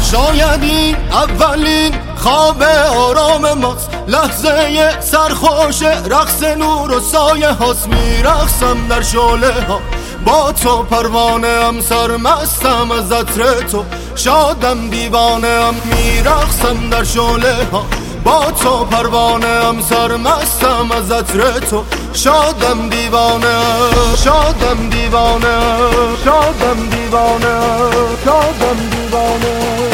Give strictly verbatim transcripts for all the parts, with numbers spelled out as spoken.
شاید این اولین خواب آرام ماست، لحظه سرخوش رقص نور و سایه هاست. میرقصم در شعله ها با تو، پروانه ام سرمستم از عطر تو، شادم دیوانه ام. میرقصم در شعله ها با تو، پروانه ام سرمستم از عطر تو، شادم دیوانه، شادم دیوانه، شادم دیوانه، شادم دیوانه.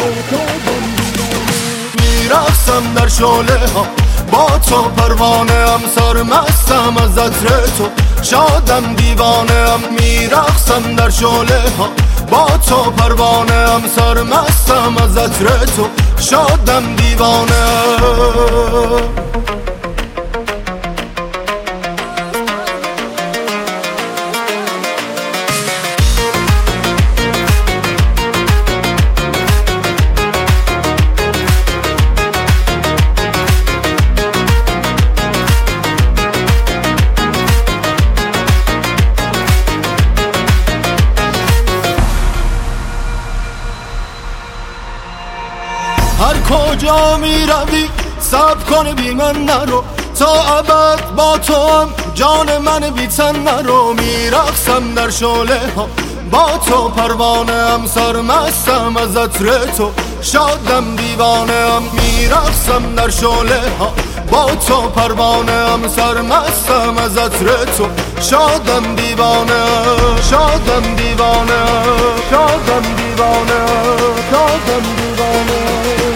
میرقصم در شعله ها با تو، پروانه ام سرمستم از عطر تو، شادم دیوانه ام. میرقصم در شعله ها با تو، پروانه ام سرمستم از عطر تو، شادم دیوانه. هر کجا می روی صبر کن بی من نرو، تا ابد با تو هم جان من بی تن نرو. میرقصم در شعله ها با تو، پروانه ام سرمستم از عطر تو، شادم دیوانه ام. میرقصم در شعله ها با تو، پروانه ام سرمستم از عطر تو، شادم دیوانه، شادم دیوانه، شادم دیوانه، شادم دیوانه.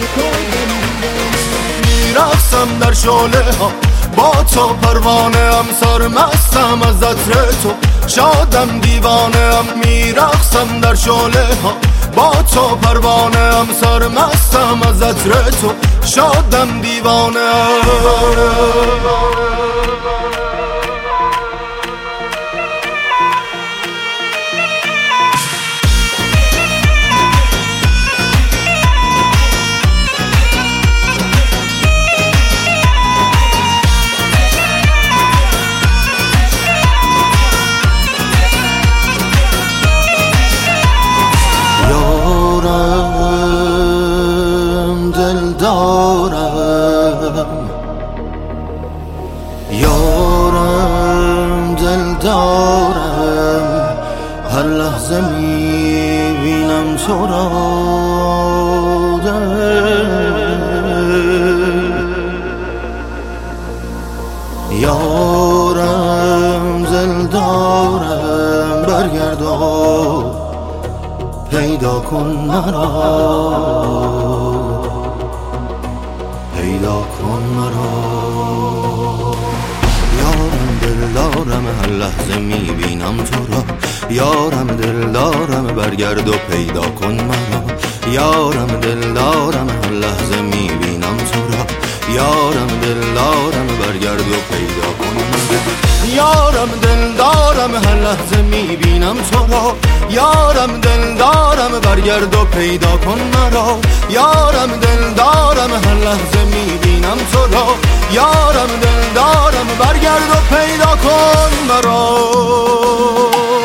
میرقصم در شعله ها با تو، پروانه ام سرمستم از عطر تو، شادم دیوانه ام. میرقصم در شعله ها با تو، پروانه ام سرمستم از عطر تو، شادم دیوانه. یارم دل دارم، هر لحظه میبینم تو را. یارم دل دارم، برگرد و پیدا کن مرا، پیدا کن مرا. یارم دل دارم، هر لحظه میبینم تو را. یارم دل دارم، برگرد و پیدا کن مرا. یارم دل دارم، هر لحظه میبینم تو را. یارم دل دارم، برگرد و پیدا کن مرا. یارم دل دارم، هر لحظه میبینم تو را. یارم دل دارم، برگرد و پیدا کن مرا. یارم دل دارم، هر لحظه میبینم تو را. یارم دل دارم، برگرد و پیدا کن مرا.